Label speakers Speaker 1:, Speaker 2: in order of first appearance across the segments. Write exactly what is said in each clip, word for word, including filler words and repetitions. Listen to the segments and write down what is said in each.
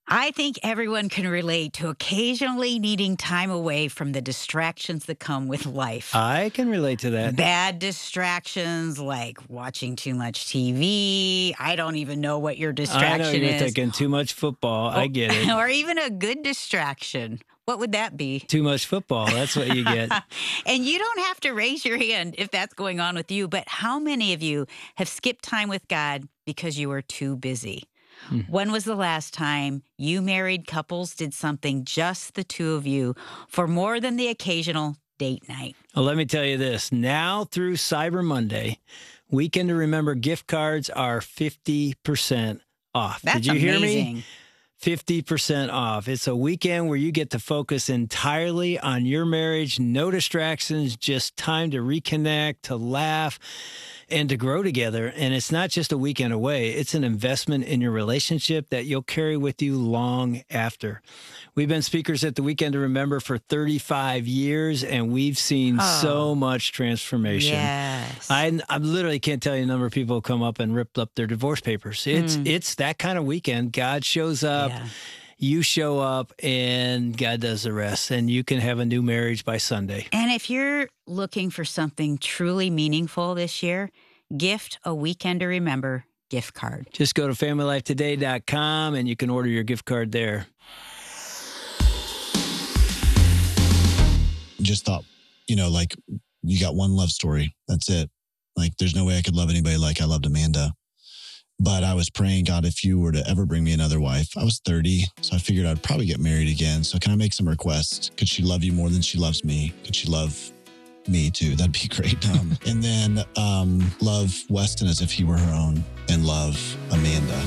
Speaker 1: I think everyone can relate to occasionally needing time away from the distractions that come with life.
Speaker 2: I can relate to that.
Speaker 1: Bad distractions like watching too much T V. I don't even know what your
Speaker 2: I know
Speaker 1: distraction
Speaker 2: you're
Speaker 1: is.
Speaker 2: thinking too much football. I get it.
Speaker 1: Or even a good distraction. What would that be?
Speaker 2: Too much football. That's what you get.
Speaker 1: And you don't have to raise your hand if that's going on with you, but how many of you have skipped time with God because you were too busy?
Speaker 2: Hmm.
Speaker 1: When was the last time you married couples did something just the two of you for more than the occasional date night?
Speaker 2: Well, let me tell you this. Now through Cyber Monday, Weekend to Remember gift cards are fifty percent off.
Speaker 1: That's
Speaker 2: Did you hear
Speaker 1: amazing.
Speaker 2: me? fifty percent off. It's a weekend where you get to focus entirely on your marriage. No distractions, just time to reconnect, to laugh, and to grow together. And it's not just a weekend away. It's an investment in your relationship that you'll carry with you long after. We've been speakers at the Weekend to Remember for thirty-five years, and we've seen
Speaker 1: Oh.
Speaker 2: so much transformation.
Speaker 1: Yes.
Speaker 2: I, I literally can't tell you the number of people who come up and ripped up their divorce papers. It's
Speaker 1: Mm.
Speaker 2: it's that kind of weekend. God shows up,
Speaker 1: Yeah.
Speaker 2: you show up, and God does the rest. And you can have a new marriage by Sunday.
Speaker 1: And if you're looking for something truly meaningful this year, gift a Weekend to Remember gift card.
Speaker 2: Just go to family life today dot com and you can order your gift card there.
Speaker 3: Just thought, you know, like you got one love story. That's it. Like there's no way I could love anybody like I loved Amanda. But I was praying, God, if you were to ever bring me another wife, I was thirty, so I figured I'd probably get married again. So can I make some requests? Could she love you more than she loves me? Could she love me too? That'd be great. Um, and then um, love Weston as if he were her own and love Amanda.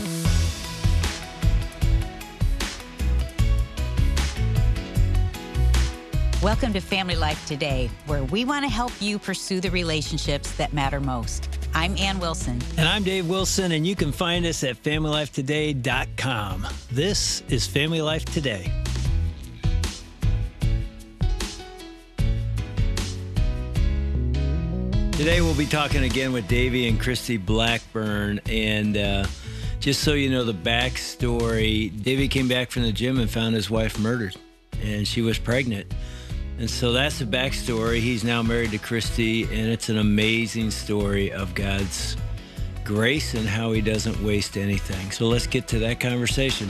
Speaker 1: Welcome to Family Life Today, where we want to help you pursue the relationships that matter most. I'm Ann Wilson.
Speaker 2: And I'm Dave Wilson, and you can find us at family life today dot com. This is Family Life Today. Today we'll be talking again with Davey and Christy Blackburn, and uh, just so you know the backstory, Davey came back from the gym and found his wife murdered, and she was pregnant. And so that's the backstory. He's now married to Christy, and it's an amazing story of God's grace and how he doesn't waste anything. So let's get to that conversation.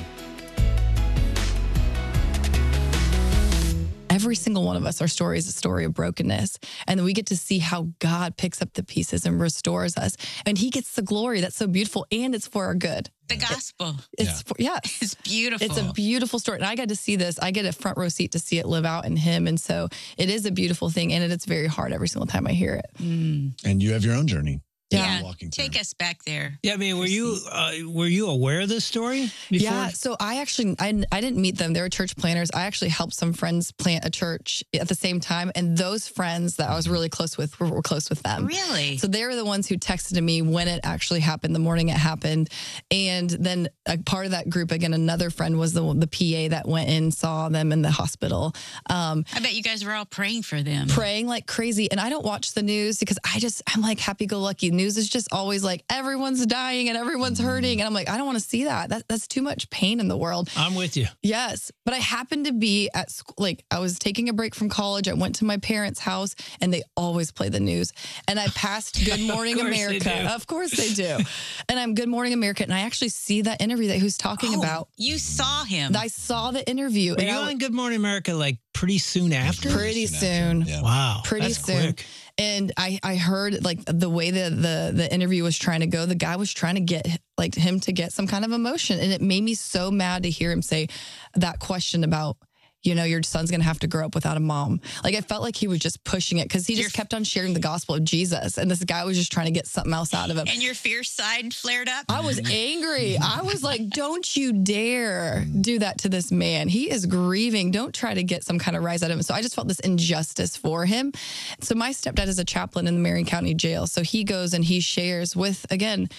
Speaker 4: Every single one of us, our story is a story of brokenness. And then we get to see how God picks up the pieces and restores us. And he gets the glory. That's so beautiful. And it's for our good.
Speaker 5: The gospel.
Speaker 4: It's
Speaker 3: Yeah.
Speaker 4: for, yeah.
Speaker 5: It's beautiful.
Speaker 4: It's a beautiful story. And I got to see this. I get a front row seat to see it live out in him. And so it is a beautiful thing. And it's very hard every single time I hear it.
Speaker 5: Mm.
Speaker 3: And you have your own journey. that
Speaker 4: Yeah.
Speaker 3: you're walking through.
Speaker 5: Take us back there.
Speaker 2: Yeah, I mean, were you uh, were you aware of this story before?
Speaker 4: Yeah, so I actually, I, I didn't meet them. They were church planners. I actually helped some friends plant a church at the same time. And those friends that I was really close with were, were close with them.
Speaker 5: Really?
Speaker 4: So they were the ones who texted me when it actually happened, the morning it happened. And then a part of that group, again, another friend was the the P A that went and saw them in the hospital. Um,
Speaker 5: I bet you guys were all praying for them.
Speaker 4: praying like crazy. And I don't watch the news because I just, I'm like happy-go-lucky. News is just always like, everyone's dying and everyone's hurting. And I'm like, I don't want to see that. that. That's too much pain in the world.
Speaker 2: I'm with you.
Speaker 4: Yes. But I happened to be at school, like I was taking a break from college. I went to my parents' house and they always play the news. And I passed Good Morning
Speaker 2: course they
Speaker 4: America.
Speaker 2: do.
Speaker 4: Of course they do. And I'm Good Morning America. And I actually see that interview that he was talking
Speaker 5: Oh,
Speaker 4: about.
Speaker 5: You saw him.
Speaker 4: I saw the interview.
Speaker 2: Were
Speaker 4: and
Speaker 2: you
Speaker 4: I-
Speaker 2: on Good Morning America like pretty soon after?
Speaker 4: Pretty soon.
Speaker 3: Yeah.
Speaker 2: Wow.
Speaker 4: Pretty
Speaker 2: that's
Speaker 4: soon.
Speaker 2: quick.
Speaker 4: And I, I heard like the way the, the the interview was trying to go, the guy was trying to get like him to get some kind of emotion. And it made me so mad to hear him say that question about, you know, your son's going to have to grow up without a mom. Like I felt like he was just pushing it because he just
Speaker 5: Your-
Speaker 4: kept on sharing the gospel of Jesus. And this guy was just trying to get something else out of him.
Speaker 5: and your fierce side flared up.
Speaker 4: I was angry. I was like, don't you dare do that to this man. He is grieving. Don't try to get some kind of rise out of him. So I just felt this injustice for him. So my stepdad is a chaplain in the Marion County Jail. So he goes and he shares with, again,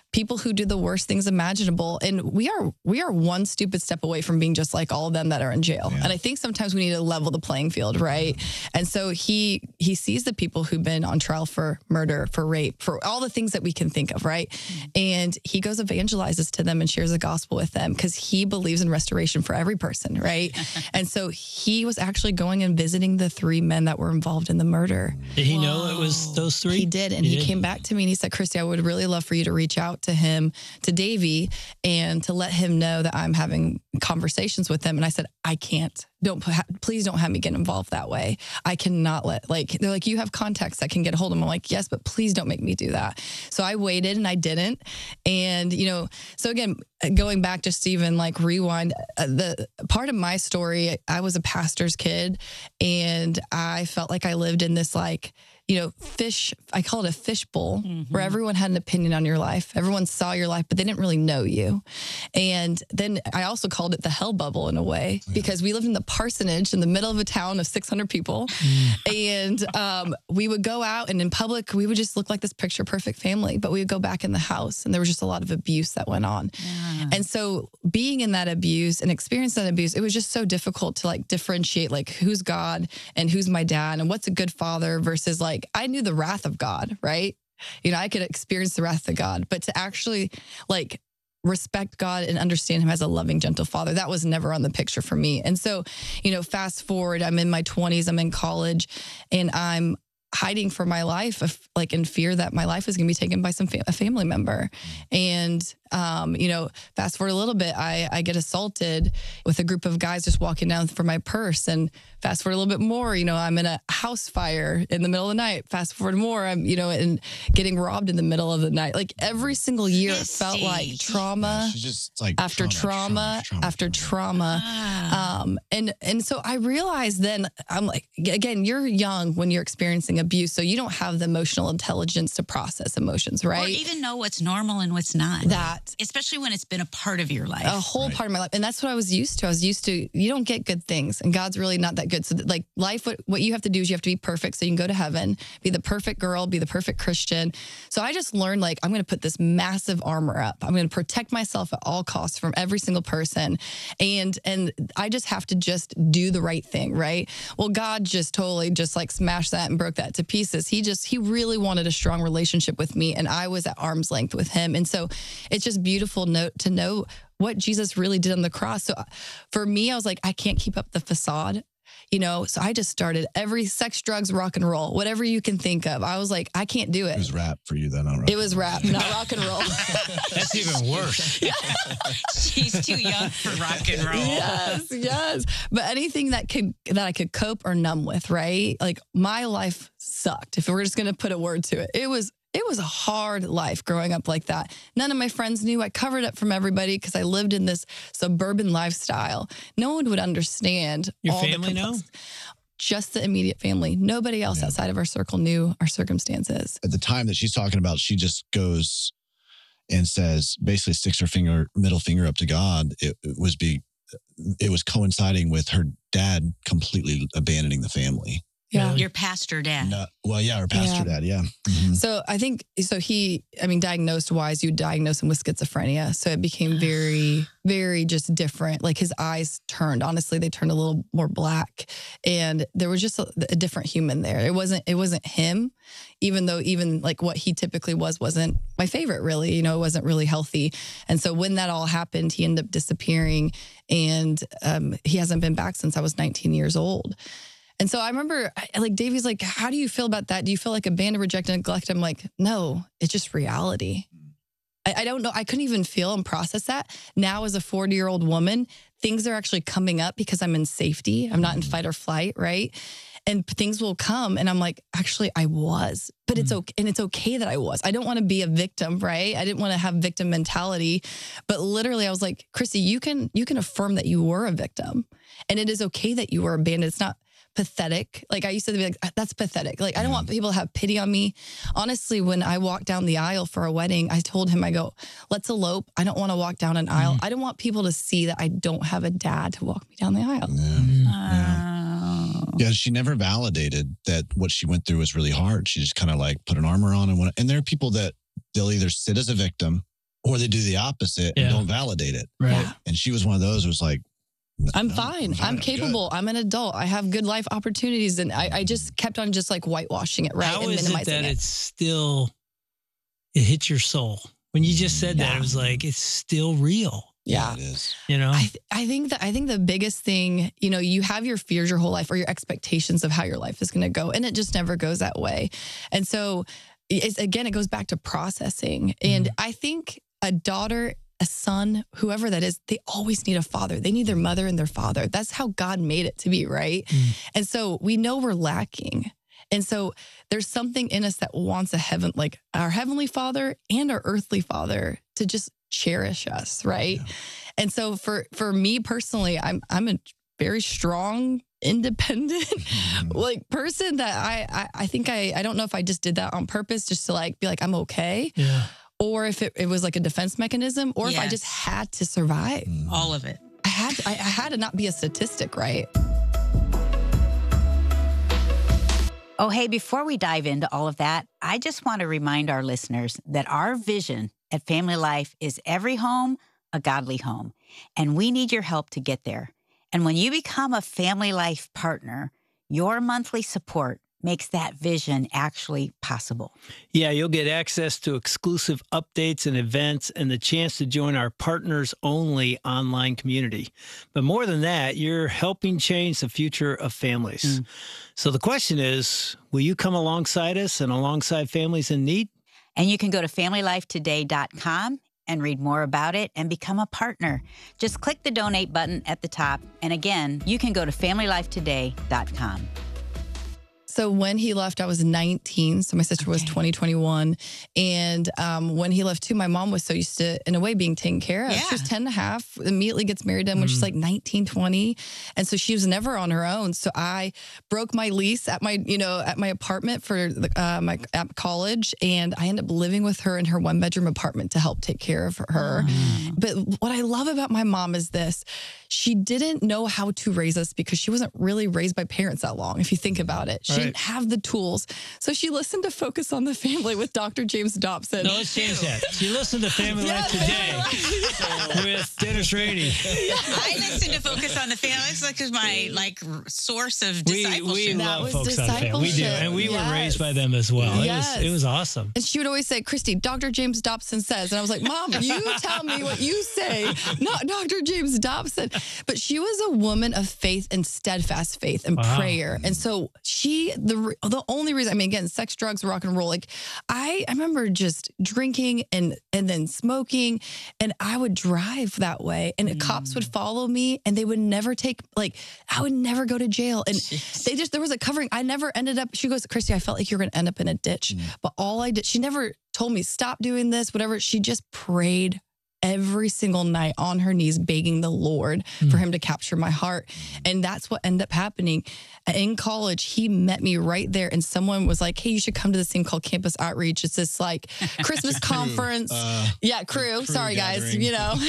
Speaker 4: people who do the worst things imaginable. And we are we are one stupid step away from being just like all of them that are in jail.
Speaker 3: Yeah.
Speaker 4: And I think sometimes we need to level the playing field, right? And so he he sees the people who've been on trial for murder, for rape, for all the things that we can think of, right? And he goes evangelizes to them and shares the gospel with them because he believes in restoration for every person, right? And so he was actually going and visiting the three men that were involved in the murder.
Speaker 6: Did he know it was those three?
Speaker 4: He did. And he,
Speaker 6: did?
Speaker 4: came back to me and he said, Christy, I would really love for you to reach out to him, to Davey, and to let him know that I'm having conversations with him. And I said, I can't. Don't put, please don't have me get involved that way. I cannot let, like, they're like, you have contacts that can get a hold of him. I'm like, yes, but please don't make me do that. So I waited and I didn't. And, you know, so again, going back just to even like rewind, uh, the part of my story, I was a pastor's kid and I felt like I lived in this like, you know, fish, I call it a fish bowl
Speaker 5: Mm-hmm.
Speaker 4: where everyone had an opinion on your life. Everyone saw your life, but they didn't really know you. And then I also called it the hell bubble in a way, because we lived in the parsonage in the middle of a town of six hundred people. And um, we would go out and in public, we would just look like this picture perfect family, but we would go back in the house and there was just a lot of abuse that went on.
Speaker 5: Yeah.
Speaker 4: And so being in that abuse and experiencing that abuse, it was just so difficult to like differentiate like who's God and who's my dad and what's a good father versus like, I knew the wrath of God, right? You know, I could experience the wrath of God, but to actually like respect God and understand him as a loving, gentle father, that was never on the picture for me. And so, you know, fast forward, I'm in my twenties, I'm in college and I'm hiding for my life, of, like in fear that my life is going to be taken by some fa- a family member. And, um, you know, fast forward a little bit, I, I get assaulted with a group of guys just walking down for my purse. And fast forward a little bit more, you know, I'm in a house fire in the middle of the night. Fast forward more, I'm, you know, and getting robbed in the middle of the night. Like every single year, it felt like
Speaker 5: Christy.
Speaker 4: trauma.
Speaker 3: She's just like
Speaker 4: After trauma, after trauma,
Speaker 5: Ah.
Speaker 4: um, and and so I realized then I'm like, again, you're young when you're experiencing abuse, so you don't have the emotional intelligence to process emotions,
Speaker 5: Or
Speaker 4: right?
Speaker 5: even know what's normal and what's not.
Speaker 4: That
Speaker 5: Especially when it's been a part of your life.
Speaker 4: a whole
Speaker 3: Right.
Speaker 4: part of my life, and that's what I was used to. I was used to you don't get good things, and God's really not that good. So like life, what what you have to do is you have to be perfect so you can go to heaven, be the perfect girl, be the perfect Christian. So I just learned like I'm going to put this massive armor up. I'm going to protect myself at all costs from every single person, and and I just have to just do the right thing, right? Well, God just totally just like smashed that and broke that to pieces. He just he really wanted a strong relationship with me, and I was at arm's length with him, and so it's just beautiful note to know what Jesus really did on the cross. So for me, I was like, I can't keep up the facade, you know? So I just started every sex, drugs, rock and roll, whatever you can think of. I was like, I can't do
Speaker 3: It
Speaker 4: it.
Speaker 3: was rap for you then, not rock.
Speaker 4: It was rap, not rock and roll.
Speaker 6: That's even worse.
Speaker 5: She's too young for rock and roll.
Speaker 4: Yes, yes. But anything that could that I could cope or numb with, right? Like my life sucked. If we're just gonna put a word to it, it was it was a hard life growing up like that. None of my friends knew. I covered it from everybody because I lived in this suburban lifestyle. No one would understand.
Speaker 6: Your
Speaker 4: all the
Speaker 6: family know?
Speaker 4: complex- Just the immediate family. Nobody else
Speaker 3: Yeah.
Speaker 4: outside of our circle knew our circumstances.
Speaker 3: At the time that she's talking about, she just goes and says, basically sticks her finger, middle finger up to God. It, it was be, it was coinciding with her dad completely abandoning the family.
Speaker 4: Yeah.
Speaker 5: Your pastor dad.
Speaker 3: No, well, yeah, her pastor
Speaker 4: Yeah.
Speaker 3: dad, yeah. Mhm.
Speaker 4: So I think, so he, I mean, diagnosed wise, you diagnose him with schizophrenia. So it became very, very just different. Like his eyes turned, honestly, they turned a little more black. And there was just a, a different human there. It wasn't, it wasn't him, even though even like what he typically was, wasn't my favorite really, you know, it wasn't really healthy. And so when that all happened, he ended up disappearing and um, he hasn't been back since I was nineteen years old. And so I remember, I- like, Davey's like, how do you feel about that? Do you feel like abandoned, rejected, neglected? I'm like, no, it's just reality. I, I don't know. I couldn't even feel and process that. Now, as a forty-year-old woman, things are actually coming up because I'm in safety. I'm not in fight or flight, right? And things will come, and I'm like, actually, I was, but it's okay, and it's okay that I was. I don't want to be a victim, right? I didn't want to have victim mentality, but literally, I was like, Chrissy, you can you can affirm that you were a victim, and it is okay that you were abandoned. It's not pathetic. Like I used to be like, that's pathetic. Like I don't want people to have pity on me. Honestly, when I walked down the aisle for a wedding, I told him, I go, let's elope. I don't want to walk down an aisle. I don't want people to see that I don't have a dad to walk me down the aisle.
Speaker 3: Yeah.
Speaker 5: Oh.
Speaker 3: Yeah, she never validated that what she went through was really hard. She just kind of like put an armor on and went. And there are people that they'll either sit as a victim or they do the opposite
Speaker 6: Yeah.
Speaker 3: and don't validate it.
Speaker 6: Right.
Speaker 4: Yeah.
Speaker 3: And she was one of those who was like, "No,
Speaker 4: I'm
Speaker 3: no,
Speaker 4: fine. I'm
Speaker 3: good."
Speaker 4: capable. I'm an adult. I have good life opportunities. And I, I just kept on just like whitewashing it, right?
Speaker 6: How
Speaker 4: and
Speaker 6: is it
Speaker 4: minimizing
Speaker 6: that
Speaker 4: it.
Speaker 6: it's still, it hits your soul? When you just said that,
Speaker 4: Yeah.
Speaker 6: it was like, it's still real,
Speaker 4: Yeah.
Speaker 3: It is.
Speaker 6: you know?
Speaker 4: I, th- I think that I think the biggest thing, you know, you have your fears your whole life or your expectations of how your life is going to go, and it just never goes that way. And so, it's, again, it goes back to processing. And I think a daughter, a son, whoever that is, they always need a father. They need their mother and their father. That's how God made it to be, right?
Speaker 6: Mm.
Speaker 4: And so we know we're lacking. And so there's something in us that wants a heaven, like our heavenly father and our earthly father, to just cherish us, right?
Speaker 3: Yeah.
Speaker 4: And so for for me personally, I'm I'm a very strong, independent, like person that I, I I think I I don't know if I just did that on purpose just to like be like I'm okay,
Speaker 6: Yeah.
Speaker 4: or if it, it was like a defense mechanism, or if I just
Speaker 5: Yes.
Speaker 4: had to survive.
Speaker 3: Mm.
Speaker 5: All of it.
Speaker 4: I had to, I, I had to not be a statistic, right?
Speaker 1: Oh, hey, before we dive into all of that, I just want to remind our listeners that our vision at Family Life is every home, a godly home. And we need your help to get there. And when you become a Family Life partner, your monthly support makes that vision actually possible.
Speaker 2: Yeah, you'll get access to exclusive updates and events and the chance to join our partners only online community. But more than that, you're helping change the future of families. So the question is, will you come alongside us and alongside families in need?
Speaker 1: And you can go to family life today dot com and read more about it and become a partner. Just click the donate button at the top. And again, you can go to family life today dot com.
Speaker 4: So when he left, I was nineteen. So my sister was
Speaker 1: Okay.
Speaker 4: twenty, twenty-one. And um, when he left too, my mom was so used to, in a way, being taken care of. She was
Speaker 5: Yeah.
Speaker 4: ten and a half, immediately gets married to him when she's like nineteen, twenty. And so she was never on her own. So I broke my lease at my, you know, at my apartment for the, uh, my at college. And I ended up living with her in her one bedroom apartment to help take care of her. But what I love about my mom is this. She didn't know how to raise us because she wasn't really raised by parents that long, if you think about it. She
Speaker 6: Right.
Speaker 4: didn't have the tools. So she listened to Focus on the Family with Doctor James Dobson.
Speaker 6: No, let's change that. You listen to Family
Speaker 4: Yeah,
Speaker 6: Life Today with Dennis Rainey.
Speaker 5: I listen to Focus on the Family. It's like my like r- source of
Speaker 6: We,
Speaker 5: discipleship.
Speaker 6: we
Speaker 4: That
Speaker 6: love
Speaker 4: was
Speaker 6: folks on Family. We do.
Speaker 4: discipleship.
Speaker 6: And we were
Speaker 4: Yes.
Speaker 6: raised by them as well.
Speaker 4: Yes.
Speaker 6: It was, it was awesome.
Speaker 4: And she would always say, Christy, Doctor James Dobson says. And I was like, Mom, you tell me what you say, not Doctor James Dobson. But she was a woman of faith and steadfast faith and
Speaker 6: Wow.
Speaker 4: prayer. And so she, the re- the only reason, I mean, again, sex, drugs, rock and roll. Like I, I remember just drinking and and then smoking, and I would drive that way, and the cops would follow me, and they would never take, like, I would never go to jail. And they just, there was a covering. I never ended up, she goes, Christy, I felt like you were going to end up in a ditch. But all I did, she never told me, stop doing this, whatever. She just prayed every single night on her knees, begging the Lord for him to capture my heart. And that's what ended up happening. In college, he met me right there, and someone was like, hey, you should come to this thing called Campus Outreach. It's this like Christmas conference.
Speaker 3: Uh,
Speaker 4: yeah, crew.
Speaker 3: crew
Speaker 4: Sorry, guys.
Speaker 3: gathering.
Speaker 4: You know.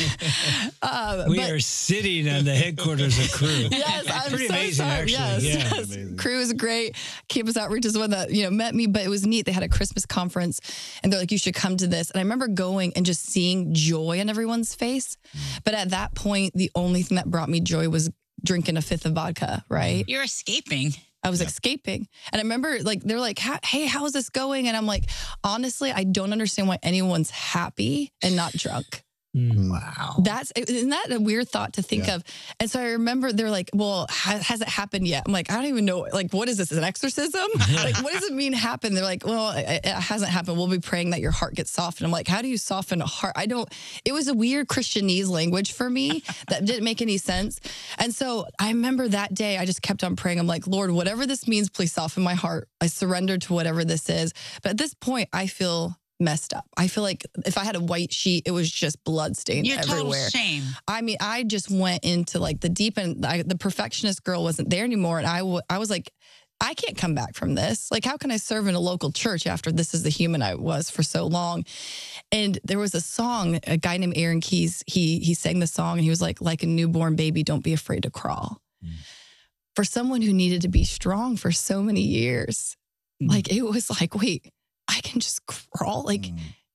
Speaker 4: uh,
Speaker 6: We
Speaker 4: but-
Speaker 6: are sitting on the headquarters of Crew.
Speaker 4: Yes, I'm
Speaker 6: Pretty
Speaker 4: so
Speaker 6: amazing,
Speaker 4: sorry.
Speaker 6: actually.
Speaker 4: Yes,
Speaker 6: Yeah.
Speaker 4: yes.
Speaker 3: Amazing.
Speaker 4: Crew is great. Campus Outreach is one that, you know, met me, but it was neat. They had a Christmas conference, and they're like, you should come to this. And I remember going and just seeing joy on everyone's face. But at that point, the only thing that brought me joy was drinking a fifth of vodka, right?
Speaker 5: You're escaping.
Speaker 4: I was escaping. And I remember like, they're like, "Ha- hey, how is this going? And I'm like, honestly, I don't understand why anyone's happy and not drunk.
Speaker 5: Wow.
Speaker 4: That's, isn't that a weird thought to think
Speaker 3: Yeah.
Speaker 4: of? And so I remember they're like, well, ha- has it happened yet? I'm like, I don't even know. Like, what is this? An exorcism? Like, what does it mean happen? They're like, well, it, it hasn't happened. We'll be praying that your heart gets softened. I'm like, how do you soften a heart? I don't, it was a weird Christianese language for me that didn't make any sense. And so I remember that day, I just kept on praying. I'm like, Lord, whatever this means, please soften my heart. I surrender to whatever this is. But at this point, I feel messed up. I feel like if I had a white sheet, it was just blood stained
Speaker 5: Your total
Speaker 4: everywhere.
Speaker 5: shame.
Speaker 4: I mean, I just went into like the deep end. I, the perfectionist girl wasn't there anymore. And I, w- I was like, I can't come back from this. Like, how can I serve in a local church after this is the human I was for so long? And there was a song, a guy named Aaron Keys, he, he sang the song and he was like, like a newborn baby, don't be afraid to crawl.
Speaker 3: Mm.
Speaker 4: For someone who needed to be strong for so many years,
Speaker 3: Mm.
Speaker 4: like it was like, wait, I can just crawl. Like,
Speaker 3: Mm.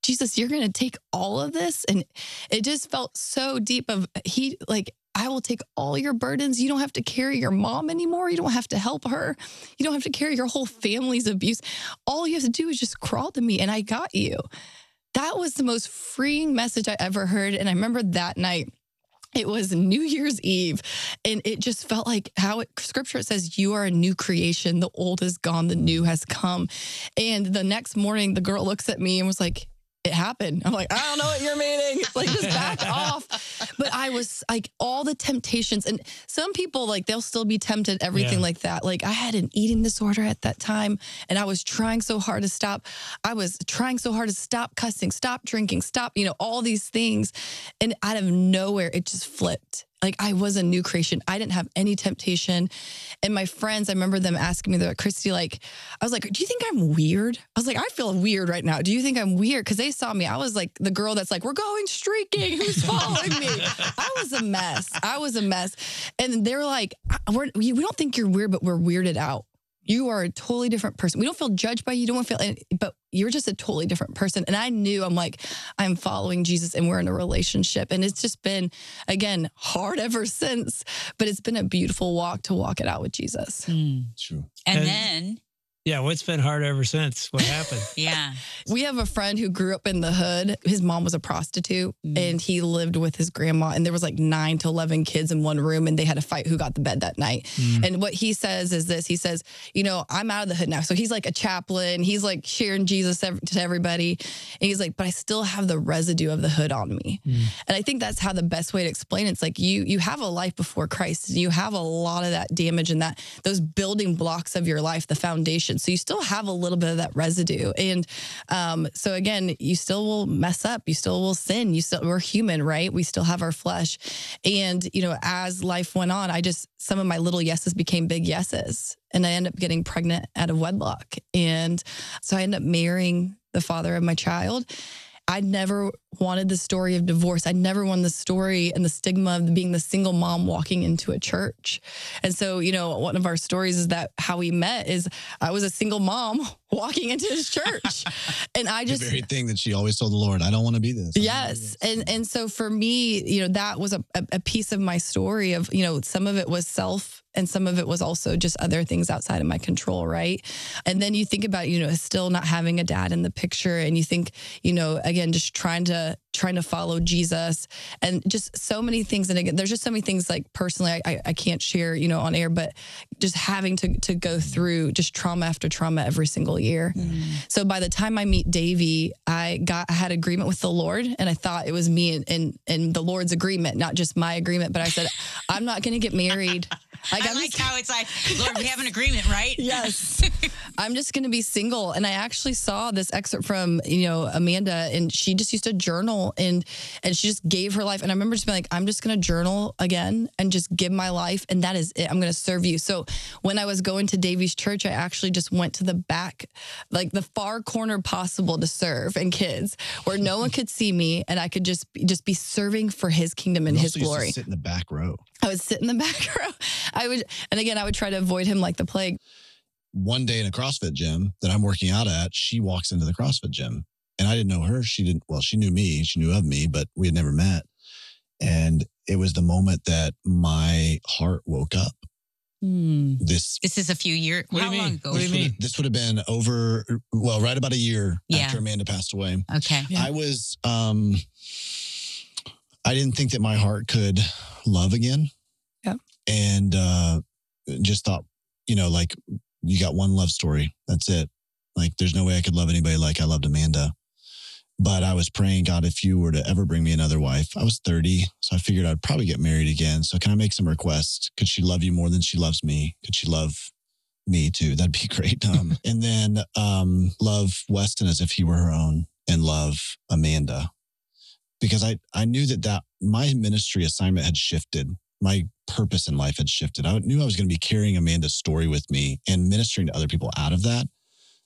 Speaker 4: Jesus, you're going to take all of this? And it just felt so deep of he, like, I will take all your burdens. You don't have to carry your mom anymore. You don't have to help her. You don't have to carry your whole family's abuse. All you have to do is just crawl to me and I got you. That was the most freeing message I ever heard. And I remember that night, it was New Year's Eve, and it just felt like how it, scripture it says, you are a new creation. The old is gone, the new has come. And the next morning, the girl looks at me and was like, it happened. I'm like, I don't know what you're meaning. Like, just back off. But I was like, all the temptations, and some people, like, they'll still be tempted, everything
Speaker 6: Yeah.
Speaker 4: like that. Like, I had an eating disorder at that time, and I was trying so hard to stop. I was trying so hard to stop cussing, stop drinking, stop, you know, all these things. And out of nowhere, it just flipped. Like, I was a new creation. I didn't have any temptation. And my friends, I remember them asking me, they're like, Christy, like, I was like, do you think I'm weird? I was like, I feel weird right now. Do you think I'm weird? Because they saw me. I was like the girl that's like, we're going streaking. Who's following me? I was a mess. I was a mess. And they're like, we're, we don't think you're weird, but we're weirded out. You are a totally different person. We don't feel judged by you. You don't feel, but you're just a totally different person. And I knew, I'm like, I'm following Jesus and we're in a relationship. And it's just been, again, hard ever since, but it's been a beautiful walk to walk it out with Jesus.
Speaker 5: Mm.
Speaker 3: True.
Speaker 5: And,
Speaker 6: And-
Speaker 5: then,
Speaker 6: Yeah, what's been hard ever since? What happened?
Speaker 5: yeah.
Speaker 4: We have a friend who grew up in the hood. His mom was a prostitute
Speaker 5: Mm.
Speaker 4: and he lived with his grandma, and there was like nine to eleven kids in one room, and they had to fight who got the bed that night.
Speaker 6: Mm.
Speaker 4: And what he says is this, he says, you know, I'm out of the hood now. So he's like a chaplain. He's like sharing Jesus ev- to everybody. And he's like, but I still have the residue of the hood on me.
Speaker 6: Mm.
Speaker 4: And I think that's how the best way to explain it. It's like you, you have a life before Christ. You have a lot of that damage and that those building blocks of your life, the foundation. So you still have a little bit of that residue. And um, so again, you still will mess up. You still will sin. You still, we're human, right? We still have our flesh. And, you know, as life went on, I just, some of my little yeses became big yeses. And I ended up getting pregnant out of wedlock. And so I ended up marrying the father of my child. I never wanted the story of divorce. I never wanted the story and the stigma of being the single mom walking into a church. And so, you know, one of our stories is that how we met is I was a single mom walking into his church. And I just,
Speaker 3: the very thing that she always told the Lord, I don't want to be this. I don't wanna be
Speaker 4: yes.
Speaker 3: this.
Speaker 4: And and so for me, you know, that was a, a, a piece of my story of, you know, some of it was self and some of it was also just other things outside of my control, right? And then you think about, you know, still not having a dad in the picture, and you think, you know, again, just trying to trying to follow Jesus and just so many things. And again, there's just so many things like personally I, I can't share, you know, on air, but just having to to go through just trauma after trauma every single year.
Speaker 5: Mm.
Speaker 4: So by the time I meet Davey, I got I had agreement with the Lord, and I thought it was me and and, and the Lord's agreement, not just my agreement. But I said, I'm not going to get married. Like,
Speaker 5: I
Speaker 4: I'm
Speaker 5: like
Speaker 4: just-
Speaker 5: how it's like, Lord, we have an agreement, right?
Speaker 4: Yes. I'm just going to be single. And I actually saw this excerpt from, you know, Amanda, and she just used to journal and, and she just gave her life. And I remember just being like, I'm just going to journal again and just give my life. And that is it. I'm going to serve you. So when I was going to Davey's church, I actually just went to the back, like the far corner possible to serve and kids where no one could see me. And I could just, be- just be serving for his kingdom and
Speaker 3: You
Speaker 4: his
Speaker 3: also used to
Speaker 4: glory.
Speaker 3: sit in the back row.
Speaker 4: I would sit in the back row. I would, and again, I would try to avoid him like the plague.
Speaker 3: One day in a CrossFit gym that I'm working out at, she walks into the CrossFit gym, and I didn't know her. She didn't, well, she knew me, she knew of me, but we had never met. And it was the moment that my heart woke up.
Speaker 5: Hmm.
Speaker 3: This,
Speaker 5: This is a few years.
Speaker 6: What do
Speaker 5: How
Speaker 6: you
Speaker 5: long
Speaker 6: mean?
Speaker 5: ago?
Speaker 6: What do you
Speaker 3: this would,
Speaker 6: mean?
Speaker 3: this would have been over, well, right about a year
Speaker 5: Yeah.
Speaker 3: after Amanda passed away.
Speaker 5: Okay.
Speaker 4: Yeah.
Speaker 3: I was, um, I didn't think that my heart could love again.
Speaker 4: Yeah.
Speaker 3: And uh, just thought, you know, like, you got one love story. That's it. Like, there's no way I could love anybody like I loved Amanda. But I was praying, God, if you were to ever bring me another wife, I was thirty. So I figured I'd probably get married again. So can I make some requests? Could she love you more than she loves me? Could she love me too? That'd be great. Um, and then um, love Weston as if he were her own, and love Amanda. Because I, I knew that, that my ministry assignment had shifted. My purpose in life had shifted. I knew I was going to be carrying Amanda's story with me and ministering to other people out of that.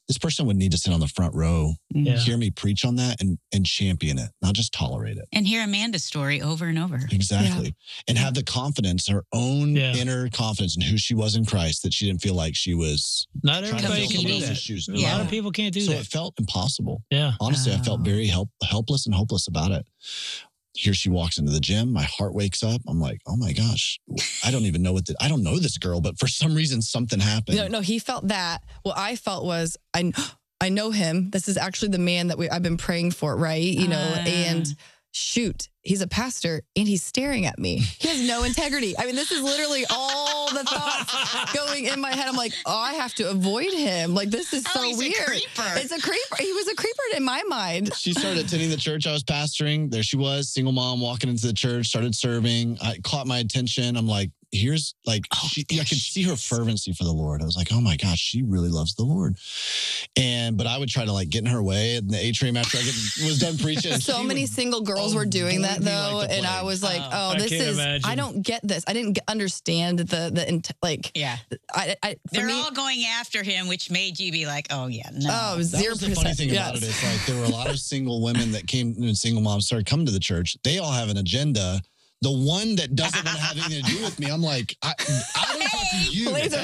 Speaker 3: this person would need to sit on the front row,
Speaker 6: Yeah.
Speaker 3: hear me preach on that and, and champion it, not just tolerate it.
Speaker 5: And hear Amanda's story over and over.
Speaker 3: Exactly. Yeah. And have the confidence, her own
Speaker 6: yeah.
Speaker 3: inner confidence in who she was in Christ, that she didn't feel like she was.
Speaker 6: Not everybody can do that.
Speaker 3: Shoes.
Speaker 6: A
Speaker 3: Yeah.
Speaker 6: lot of people can't do
Speaker 3: so
Speaker 6: that.
Speaker 3: So it felt impossible.
Speaker 6: Yeah.
Speaker 3: Honestly,
Speaker 5: oh.
Speaker 3: I felt very help, helpless and hopeless about it. Here she walks into the gym. My heart wakes up. I'm like, oh my gosh, I don't even know what the, I don't know this girl, but for some reason something happened.
Speaker 4: No, no, he felt that. What I felt was, I, I know him. This is actually the man that we, I've been praying for, right? You know, uh. and shoot, he's a pastor and he's staring at me. He has no integrity. I mean, this is literally all the thoughts going in my head. I'm like, oh, I have to avoid him. Like, this is so
Speaker 5: oh, he's
Speaker 4: weird.
Speaker 5: A creeper.
Speaker 4: It's a creeper. He was a creeper in my mind.
Speaker 3: She started attending the church I was pastoring. There she was, single mom, walking into the church, started serving. I caught my attention. I'm like, here's like, oh, she, I could see her fervency for the Lord. I was like, oh my gosh, she really loves the Lord. And, but I would try to like get in her way in the atrium after I get, was done preaching.
Speaker 4: So many single girls were doing that though. Like and I was like, oh,
Speaker 6: I
Speaker 4: this is,
Speaker 6: imagine.
Speaker 4: I don't get this. I didn't get, understand the, the, like,
Speaker 5: yeah.
Speaker 4: I, I,
Speaker 5: They're
Speaker 4: me,
Speaker 5: all going after him, which made you be like, oh yeah, no.
Speaker 4: Oh,
Speaker 3: that
Speaker 4: zero
Speaker 3: was the
Speaker 4: percent.
Speaker 3: funny thing
Speaker 4: yes.
Speaker 3: about it is like, there were a lot of single women that came and single moms started coming to the church. They all have an agenda. The one that doesn't want to have anything to do with me, I'm like, I, I want to talk to you.
Speaker 4: Laser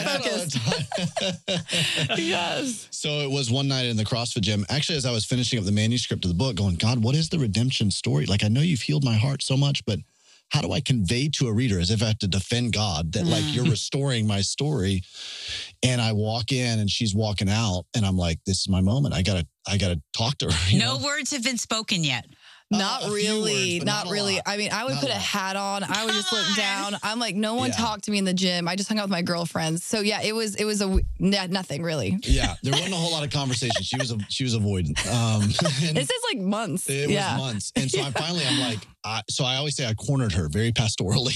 Speaker 4: focused. Yes.
Speaker 3: So it was one night in the CrossFit gym. Actually, as I was finishing up the manuscript of the book, going, God, what is the redemption story? Like, I know you've healed my heart so much, but how do I convey to a reader as if I have to defend God that, mm. like, you're restoring my story? And I walk in and she's walking out and I'm like, this is my moment. I gotta, I gotta talk to her.
Speaker 5: No
Speaker 3: know?
Speaker 5: words have been spoken yet.
Speaker 4: Not
Speaker 3: uh,
Speaker 4: really.
Speaker 3: Words,
Speaker 4: not,
Speaker 3: not
Speaker 4: really.
Speaker 3: lot.
Speaker 4: I mean, I would
Speaker 3: not
Speaker 4: put
Speaker 3: a,
Speaker 4: a hat on. I would
Speaker 5: Come
Speaker 4: just look
Speaker 5: on.
Speaker 4: down. I'm like, no one
Speaker 3: yeah.
Speaker 4: talked to me in the gym. I just hung out with my girlfriends. So yeah, it was, it was a, yeah, nothing really.
Speaker 3: Yeah. There wasn't a whole lot of conversation. She was, a, she was avoidant. Um,
Speaker 4: this is like months.
Speaker 3: It
Speaker 4: yeah.
Speaker 3: was months. And so yeah. I finally, I'm like, I, so I always say I cornered her very pastorally.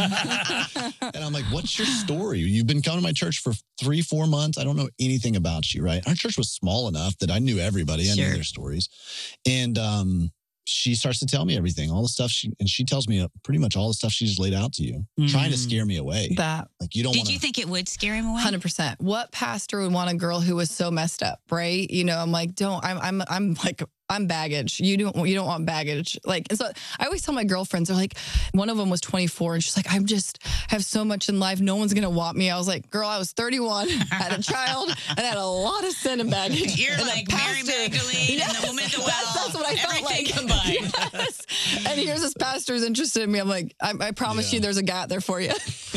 Speaker 3: And I'm like, what's your story? You've been coming to my church for three, four months. I don't know anything about you, right? Our church was small enough that I knew everybody. I
Speaker 5: Sure.
Speaker 3: knew their stories. And um, she starts to tell me everything, all the stuff she, and she tells me pretty much all the stuff she's laid out to you, mm. trying to scare me away.
Speaker 4: That.
Speaker 3: Like, you don't
Speaker 5: Did
Speaker 3: wanna,
Speaker 5: you think it would scare him away?
Speaker 4: one hundred percent. What pastor would want a girl who was so messed up, right? You know, I'm like, don't, I'm, I'm, I'm like, I'm baggage. You don't, you don't want baggage. Like, and so I always tell my girlfriends, they're like, one of them was twenty-four and she's like, I'm just have so much in life. No one's going to want me. I was like, girl, I was thirty-one, had a child and had a lot of sin and baggage.
Speaker 5: You're
Speaker 4: and
Speaker 5: like Mary Magdalene
Speaker 4: yes,
Speaker 5: and the woman at the well.
Speaker 4: That's, that's what I felt
Speaker 5: Everything
Speaker 4: like.
Speaker 5: combined.
Speaker 4: Yes. And here's this pastor's interested in me. I'm like, I, I promise
Speaker 3: Yeah.
Speaker 4: you there's a guy out there for you.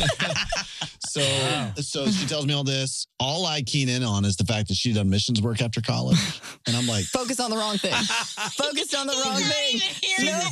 Speaker 3: So, so she tells me all this. All I keen in on is the fact that she'd done missions work after college. And I'm like,
Speaker 4: Focus on the wrong thing. Focused on the
Speaker 5: He's
Speaker 4: wrong
Speaker 5: not
Speaker 4: thing.
Speaker 5: even hearing
Speaker 4: No.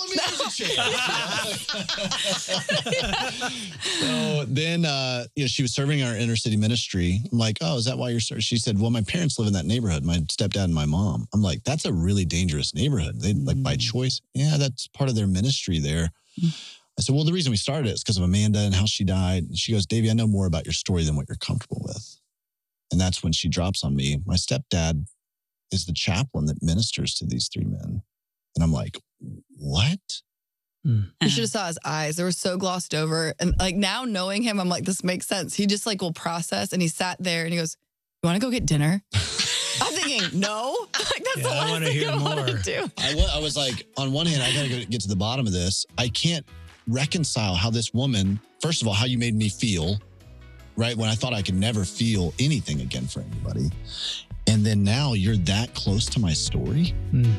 Speaker 3: telling me there's a chance. So then, uh, you know, she was serving our inner city ministry. I'm like, oh, is that why you're serving? She said, well, my parents live in that neighborhood, my stepdad and my mom. I'm like, that's a really dangerous neighborhood. They like by choice. Yeah, that's part of their ministry there. I said, well, the reason we started it is because of Amanda and how she died. And she goes, Davey, I know more about your story than what you're comfortable with. And that's when she drops on me. My stepdad is the chaplain that ministers to these three men. And I'm like, what?
Speaker 4: You should have saw his eyes. They were so glossed over. And like now knowing him, I'm like, this makes sense. He just like will process. And he sat there and he goes, you want to go get dinner? I'm thinking, no. Like, that's
Speaker 6: Yeah,
Speaker 4: the
Speaker 6: I
Speaker 4: last
Speaker 6: wanna
Speaker 4: thing
Speaker 6: hear
Speaker 4: I want to
Speaker 6: more.
Speaker 4: do.
Speaker 3: I, wa- I was like, on one hand, I got to get to the bottom of this. I can't reconcile how this woman, first of all, how you made me feel, right? When I thought I could never feel anything again for anybody. And then now you're that close to my story.
Speaker 6: Mm.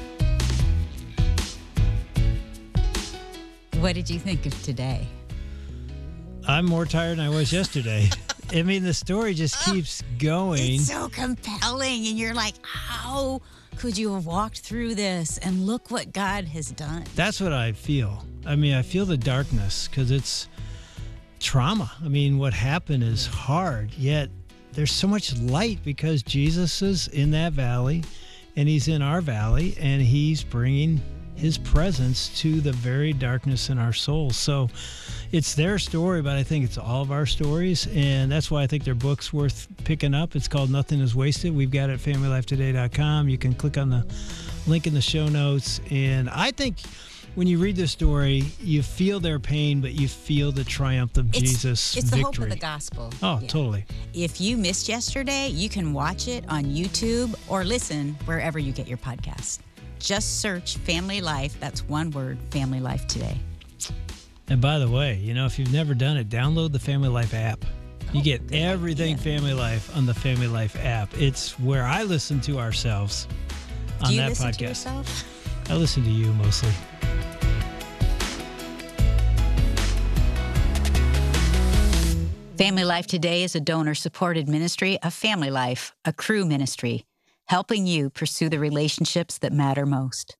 Speaker 1: What did you think of today?
Speaker 6: I'm more tired than I was yesterday. I mean, the story just keeps going.
Speaker 1: It's so compelling. And you're like, how could you have walked through this? And look what God has done.
Speaker 6: That's what I feel. I mean, I feel the darkness because it's trauma. I mean, what happened is hard, yet there's so much light because Jesus is in that valley and he's in our valley and he's bringing his presence to the very darkness in our souls. So it's their story, but I think it's all of our stories. And that's why I think their book's worth picking up. It's called Nothing is Wasted. We've got it at family life today dot com. You can click on the link in the show notes. And I think when you read the story, you feel their pain, but you feel the triumph of
Speaker 1: It's,
Speaker 6: Jesus'
Speaker 1: it's the
Speaker 6: victory.
Speaker 1: hope of the gospel.
Speaker 6: Oh,
Speaker 1: Yeah.
Speaker 6: totally.
Speaker 1: If you missed yesterday, you can watch it on YouTube or listen wherever you get your podcast. Just search Family Life. That's one word, Family Life Today.
Speaker 6: And by the way, you know, if you've never done it, download the Family Life app. You
Speaker 1: Oh,
Speaker 6: get
Speaker 1: good
Speaker 6: everything
Speaker 1: idea.
Speaker 6: Family Life on the Family Life app. It's where I listen to ourselves on
Speaker 1: Do you
Speaker 6: that
Speaker 1: listen
Speaker 6: podcast.
Speaker 1: to yourself?
Speaker 6: I listen to you mostly.
Speaker 1: Family Life Today is a donor-supported ministry of Family Life, a crew ministry, helping you pursue the relationships that matter most.